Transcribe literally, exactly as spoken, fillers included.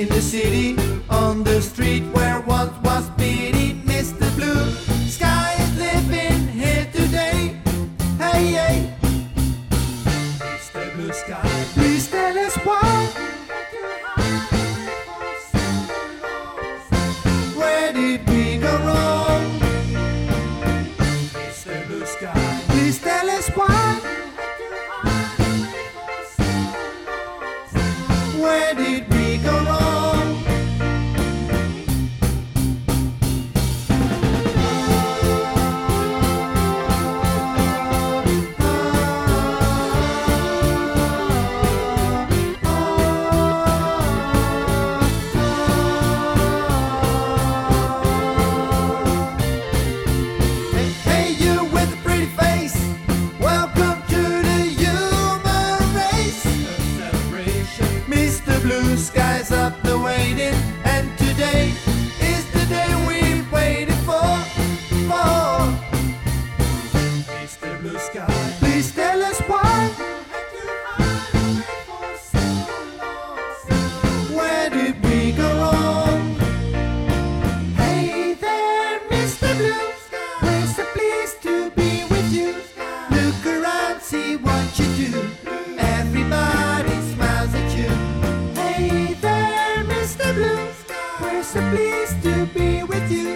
in the city, on the street where once was pity. Mister Blue Sky is living here today. Hey, hey, Mister Blue Sky, please tell us why. Where did we go wrong? Mister Blue Sky, please tell us why. Where did we go wrong? Hey, hey, you with the pretty face, welcome to the human race. A celebration. Mister Blue Sky's up the waiting, and today is the day we've waited for. For Mister Blue Sky, please tell us why. Where did we go wrong? Hey there, Mister Blue Sky, we're so pleased to be with you. Look around, see what you do. Everybody smiles at you. Hey there, Mister Blue Sky, we're so pleased to be with you.